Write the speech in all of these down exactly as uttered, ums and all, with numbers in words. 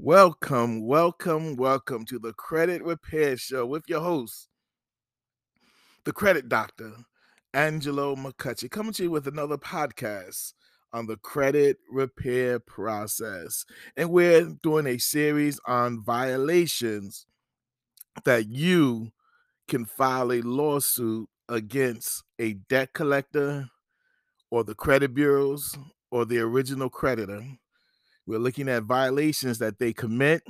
Welcome, welcome, welcome to the Credit Repair Show with your host, the Credit Doctor, Angelo McCutcheon, coming to you with another podcast on the credit repair process. And we're doing a series on violations that you can file a lawsuit against a debt collector or the credit bureaus or the original creditor. We're looking at violations that they commit.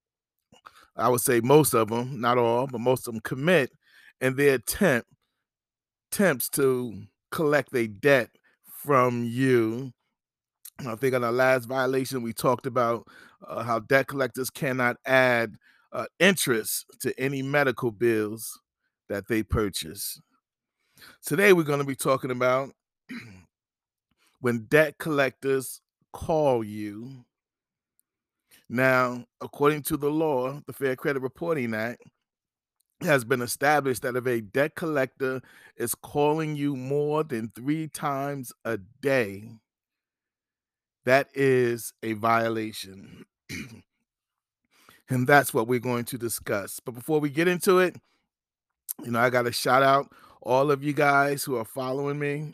I would say most of them, not all, but most of them commit in their attempt attempts to collect a debt from you. I think on our last violation, we talked about uh, how debt collectors cannot add uh, interest to any medical bills that they purchase. Today, we're going to be talking about when debt collectors call you. Now, according to the law, the Fair Credit Reporting Act, has been established that if a debt collector is calling you more than three times a day, that is a violation. And that's what we're going to discuss. But before we get into it, you know, I got to shout out all of you guys who are following me,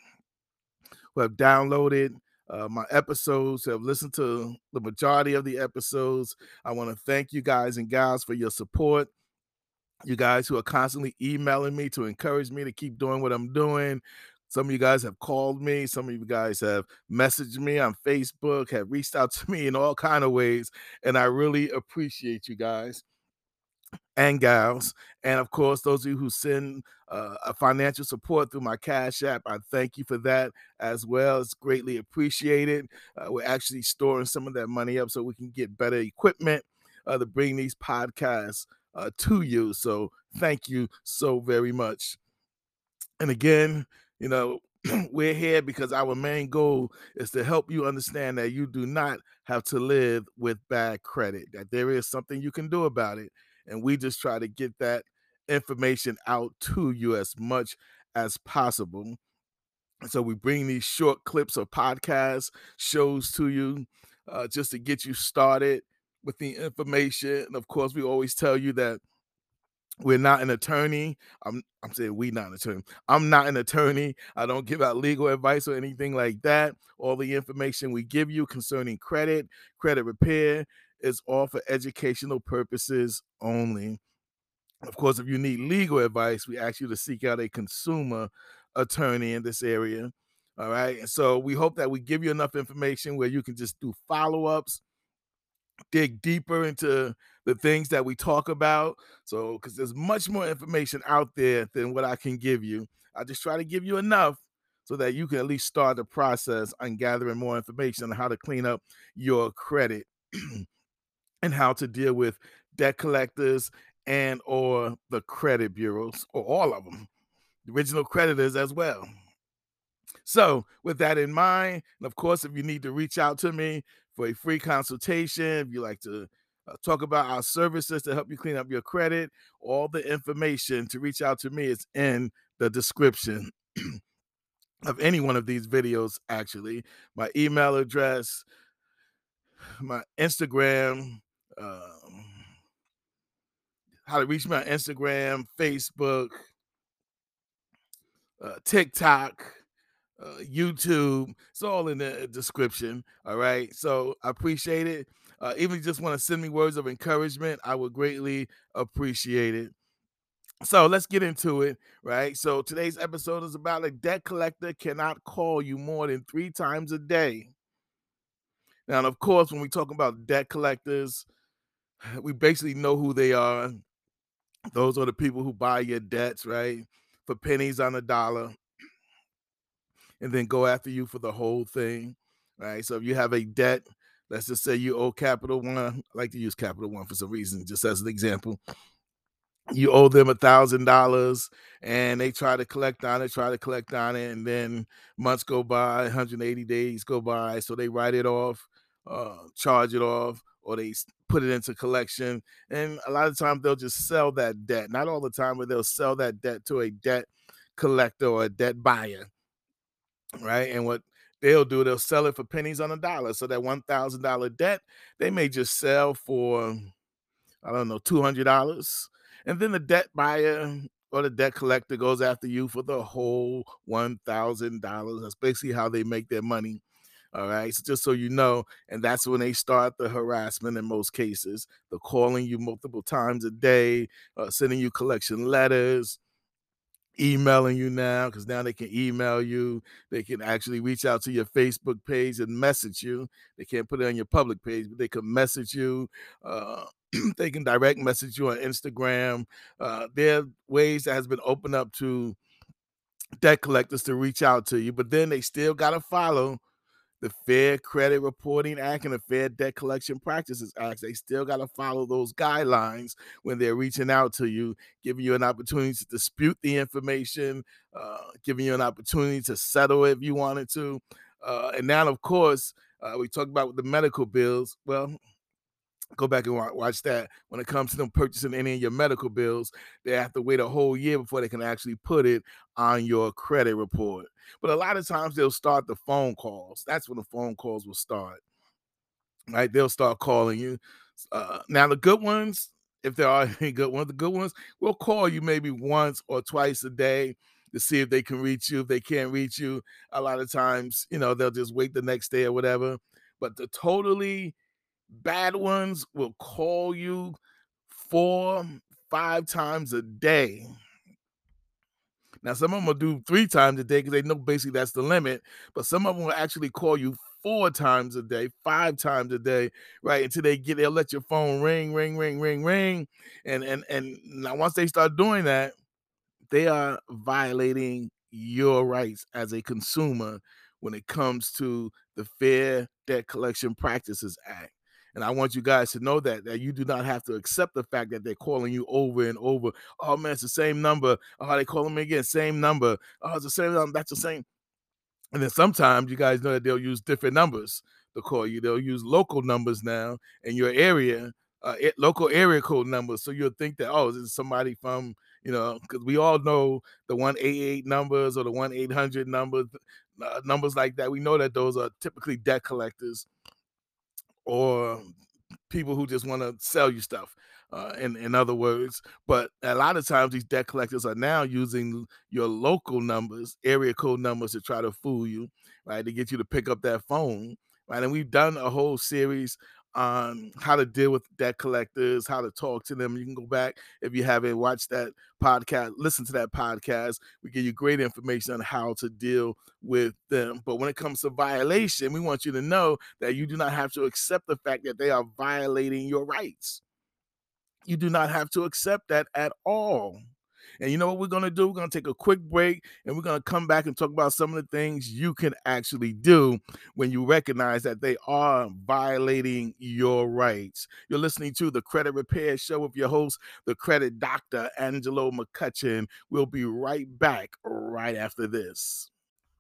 who have downloaded uh, my episodes, who have listened to the majority of the episodes. I want to thank you guys and gals for your support. You guys who are constantly emailing me to encourage me to keep doing what I'm doing. Some of you guys have called me. Some of you guys have messaged me on Facebook, have reached out to me in all kind of ways. And I really appreciate you guys and gals. And of course, those of you who send uh, a financial support through my Cash App, I thank you for that as well. It's greatly appreciated. Uh, we're actually storing some of that money up so we can get better equipment uh, to bring these podcasts uh, to you. So thank you so very much. And again, you know, we're here because our main goal is to help you understand that you do not have to live with bad credit, that there is something you can do about it. And we just try to get that information out to you as much as possible. So we bring these short clips of podcast shows to you uh, just to get you started with the information. And of course, we always tell you that we're not an attorney. I'm I'm saying we not an attorney. I'm not an attorney. I don't give out legal advice or anything like that. All the information we give you concerning credit, credit repair is all for educational purposes only. Of course, if you need legal advice, we ask you to seek out a consumer attorney in this area. All right. And so we hope that we give you enough information where you can just do follow-ups, dig deeper into the things that we talk about. So, because there's much more information out there than what I can give you. I just try to give you enough so that you can at least start the process on gathering more information on how to clean up your credit and how to deal with debt collectors and or the credit bureaus or all of them, the original creditors as well. So, with that in mind, and of course, if you need to reach out to me for a free consultation, if you like to uh, talk about our services to help you clean up your credit, all the information to reach out to me is in the description of any one of these videos, actually. My email address, my Instagram, um, how to reach me on Instagram, Facebook, uh, TikTok, uh, YouTube. It's all in the description. All right. So I appreciate it. Uh, even if you just want to send me words of encouragement, I would greatly appreciate it. So let's get into it, right? So today's episode is about a debt collector cannot call you more than three times a day. Now, and of course, when we talk about debt collectors, we basically know who they are. Those are the people who buy your debts, right? For pennies on a dollar, and then go after you for the whole thing, right? So if you have a debt, let's just say you owe Capital One. I like to use Capital One for some reason, just as an example. You owe them a thousand dollars, and they try to collect on it, try to collect on it, and then months go by, one hundred eighty days go by, so they write it off, uh, charge it off, or they put it into collection. And a lot of times they'll just sell that debt. Not all the time, but they'll sell that debt to a debt collector or a debt buyer, right? And what they'll do, they'll sell it for pennies on a dollar. So that one thousand dollar debt, they may just sell for, I don't know, two hundred dollars. And then the debt buyer or the debt collector goes after you for the whole one thousand dollars. That's basically how they make their money. All right. So just so you know, and that's when they start the harassment in most cases. They're calling you multiple times a day, uh, sending you collection letters, emailing you now, because now they can email you. They can actually reach out to your Facebook page and message you. They can't put it on your public page, but they can message you. Uh, they can direct message you on Instagram. Uh, there are ways that has been opened up to debt collectors to reach out to you, but then they still got to follow the Fair Credit Reporting Act and the Fair Debt Collection Practices Act. They still got to follow those guidelines when they're reaching out to you, giving you an opportunity to dispute the information, uh, giving you an opportunity to settle if you wanted to. Uh, and now, of course, uh, we talked about the medical bills. Well, go back and watch that. When it comes to them purchasing any of your medical bills, they have to wait a whole year before they can actually put it on your credit report. But a lot of times they'll start the phone calls. That's when the phone calls will start, right? They'll start calling you. Uh, now, the good ones, if there are any good ones, the good ones will call you maybe once or twice a day to see if they can reach you. If they can't reach you, a lot of times, you know, they'll just wait the next day or whatever. But the totally bad ones will call you four, five times a day. Now, some of them will do three times a day because they know basically that's the limit, but some of them will actually call you four times a day, five times a day, right? Until they get, they'll let your phone ring, ring, ring, ring, ring. And and and now once they start doing that, they are violating your rights as a consumer when it comes to the Fair Debt Collection Practices Act. And I want you guys to know that that you do not have to accept the fact that they're calling you over and over. Oh man, it's the same number. Oh, they calling me again, same number. Oh, it's the same number. That's the same. And then sometimes you guys know that they'll use different numbers to call you. They'll use local numbers now in your area, uh, it, local area code numbers. So you'll think that, oh, this is somebody from, you know, because we all know the one eighty-eight numbers or the one eight hundred numbers, uh, numbers like that. We know that those are typically debt collectors or people who just want to sell you stuff. Uh, in in other words, but a lot of times these debt collectors are now using your local numbers, area code numbers, to try to fool you, right? To get you to pick up that phone, right? And we've done a whole series on how to deal with debt collectors, how to talk to them. You can go back if you haven't watched that podcast, listen to that podcast. We give you great information on how to deal with them. But when it comes to violation, we want you to know that you do not have to accept the fact that they are violating your rights. You do not have to accept that at all. And you know what we're going to do? We're going to take a quick break and we're going to come back and talk about some of the things you can actually do when you recognize that they are violating your rights. You're listening to the Credit Repair Show with your host, the credit doctor, Angelo McCutcheon. We'll be right back right after this.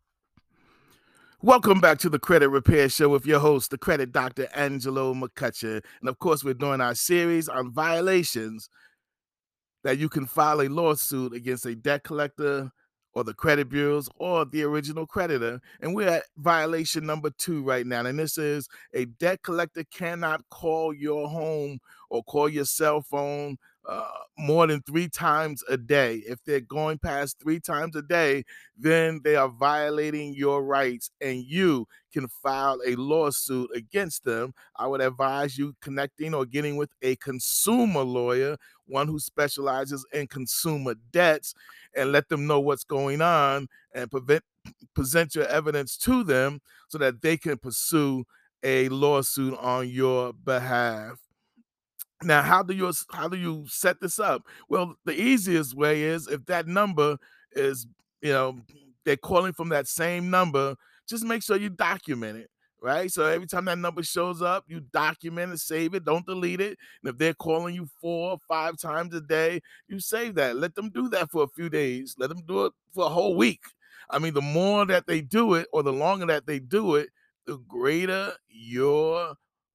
Welcome back to the Credit Repair Show with your host, the credit doctor, Angelo McCutcheon. And of course, we're doing our series on violations that you can file a lawsuit against a debt collector or the credit bureaus or the original creditor. And we're at violation number two right now. And this is a debt collector cannot call your home or call your cell phone uh, more than three times a day. If they're going past three times a day, then they are violating your rights and you can file a lawsuit against them. I would advise you connecting or getting with a consumer lawyer, one who specializes in consumer debts, and let them know what's going on and prevent, present your evidence to them so that they can pursue a lawsuit on your behalf. Now, how do you how do you set this up? Well, the easiest way is if that number is, you know, they're calling from that same number, just make sure you document it, right? So every time that number shows up, you document it, save it, don't delete it. And if they're calling you four or five times a day, you save that. Let them do that for a few days. Let them do it for a whole week. I mean, the more that they do it or the longer that they do it, the greater your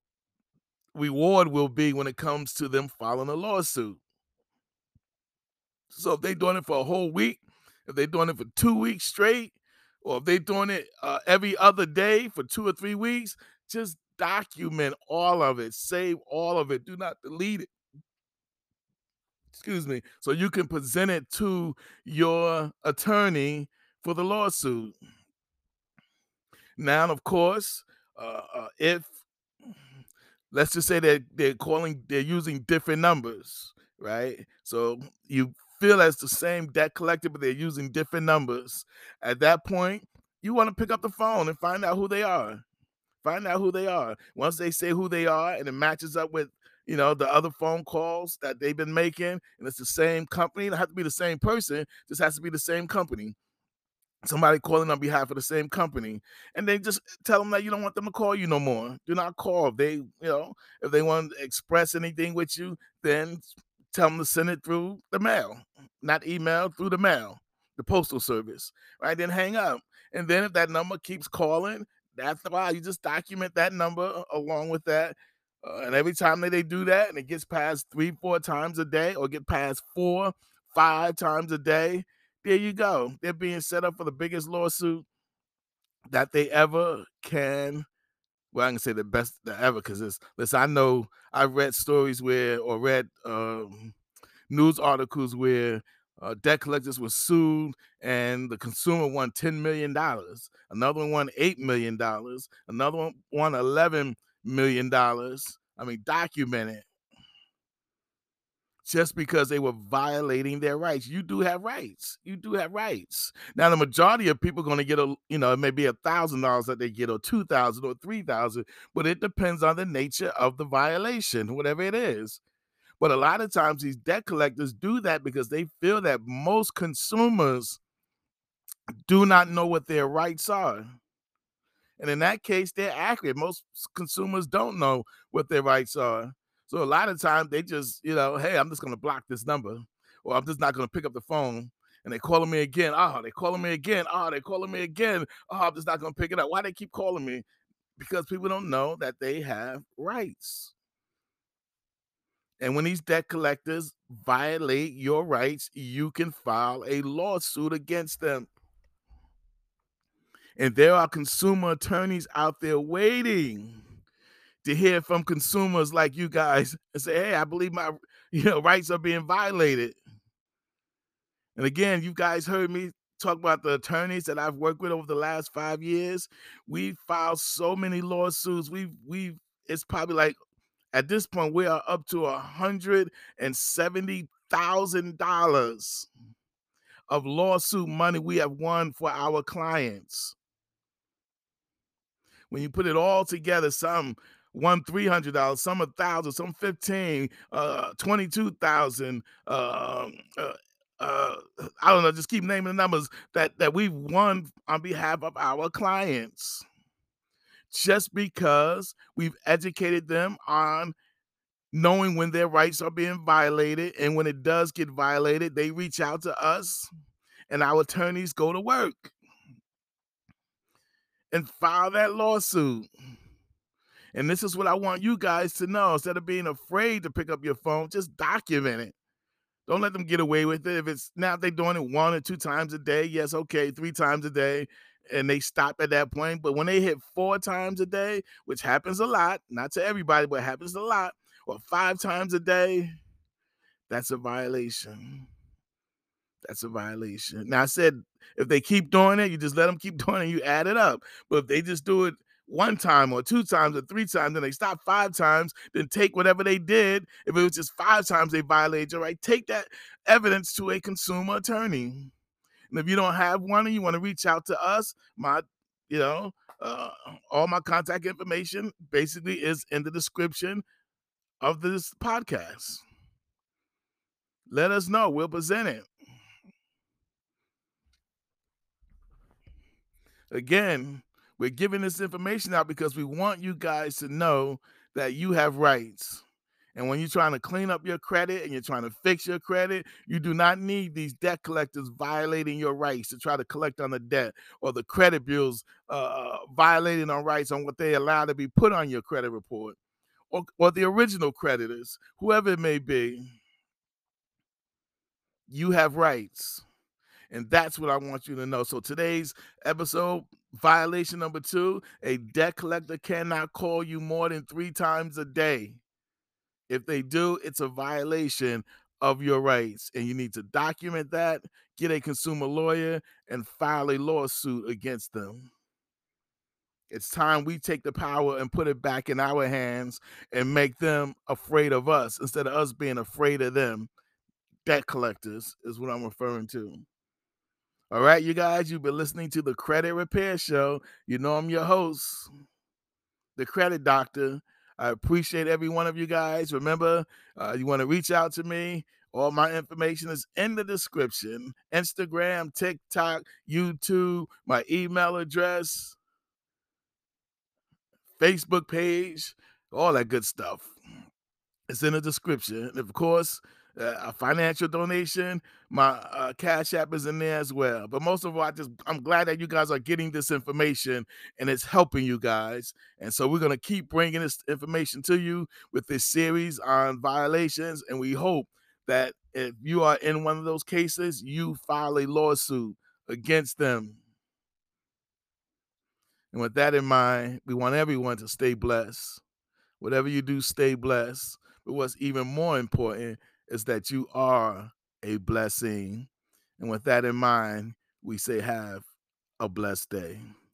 reward will be when it comes to them filing a lawsuit. So if they're doing it for a whole week, if they're doing it for two weeks straight, or if they're doing it uh, every other day for two or three weeks, just document all of it. Save all of it. Do not delete it. Excuse me. So you can present it to your attorney for the lawsuit. Now, of course, uh, uh, if let's just say that they're calling, they're using different numbers, right? So you feel as the same debt collector, but they're using different numbers. At that point, you want to pick up the phone and find out who they are. Find out who they are. Once they say who they are and it matches up with, you know, the other phone calls that they've been making, and it's the same company, it doesn't have to be the same person, just has to be the same company, somebody calling on behalf of the same company, and they just tell them that you don't want them to call you no more. Do not call. If they, you know, if they want to express anything with you, then tell them to send it through the mail, not email, through the mail, the postal service, right? Then hang up. And then if that number keeps calling, that's why you just document that number along with that. Uh, and every time that they do that and it gets past three, four times a day, or get past four, five times a day, there you go. They're being set up for the biggest lawsuit that they ever can. Well, I can say the best that ever, because it's listen, I know I've read stories where, or read um, news articles where uh, debt collectors were sued and the consumer won ten million dollars. Another one won eight million dollars. Another one won eleven million dollars. I mean, documented, just because they were violating their rights. You do have rights. You do have rights. Now, the majority of people are going to get a, you know, it may be a thousand dollars that they get, or two thousand, or three thousand, but it depends on the nature of the violation, whatever it is. But a lot of times, these debt collectors do that because they feel that most consumers do not know what their rights are. And in that case, they're accurate. Most consumers don't know what their rights are. So a lot of times they just, you know, hey, I'm just going to block this number, or I'm just not going to pick up the phone. And they're calling me again. Oh, they're calling me again. Oh, they're calling me again. Oh, I'm just not going to pick it up. Why they keep calling me? Because people don't know that they have rights. And when these debt collectors violate your rights, you can file a lawsuit against them. And there are consumer attorneys out there waiting to hear from consumers like you guys and say, hey, I believe my, you know, rights are being violated. And again, you guys heard me talk about the attorneys that I've worked with over the last five years. We've filed so many lawsuits. We've we've it's probably like, at this point, we are up to a hundred and seventy thousand dollars of lawsuit money we have won for our clients. When you put it all together, some won three hundred dollars, some a thousand, some fifteen, uh, twenty-two thousand. Uh, uh, uh, I don't know. Just keep naming the numbers that that we've won on behalf of our clients, just because we've educated them on knowing when their rights are being violated, and when it does get violated, they reach out to us, and our attorneys go to work and file that lawsuit. And this is what I want you guys to know. Instead of being afraid to pick up your phone, just document it. Don't let them get away with it. If it's now, if they're doing it one or two times a day, yes, okay, three times a day, and they stop at that point. But when they hit four times a day, which happens a lot, not to everybody, but happens a lot, or five times a day, that's a violation. That's a violation. Now, I said if they keep doing it, you just let them keep doing it, you add it up. But if they just do it one time or two times or three times, then they stop five times, then take whatever they did. If it was just five times they violated your right, take that evidence to a consumer attorney. And if you don't have one and you want to reach out to us, my, you know, uh, all my contact information basically is in the description of this podcast. Let us know. We'll present it. Again, we're giving this information out because we want you guys to know that you have rights. And when you're trying to clean up your credit and you're trying to fix your credit, you do not need these debt collectors violating your rights to try to collect on the debt, or the credit bureaus uh, violating on rights on what they allow to be put on your credit report, or, or the original creditors, whoever it may be. You have rights. And that's what I want you to know. So today's episode, violation number two, a debt collector cannot call you more than three times a day. If they do, it's a violation of your rights, and you need to document that, get a consumer lawyer, and file a lawsuit against them. It's time we take the power and put it back in our hands and make them afraid of us instead of us being afraid of them. Debt collectors is what I'm referring to. All right, you guys, you've been listening to the Credit Repair Show. You know I'm your host, the Credit Doctor. I appreciate every one of you guys. Remember, uh, you want to reach out to me. All my information is in the description. Instagram, TikTok, YouTube, my email address, Facebook page, all that good stuff. It's in the description. And of course, uh, a financial donation, my uh, Cash App is in there as well. But most of all, I just I'm glad that you guys are getting this information and it's helping you guys. And so we're gonna keep bringing this information to you with this series on violations. And we hope that if you are in one of those cases, you file a lawsuit against them. And with that in mind, we want everyone to stay blessed. Whatever you do, stay blessed. But what's even more important is that you are a blessing. And with that in mind, we say have a blessed day.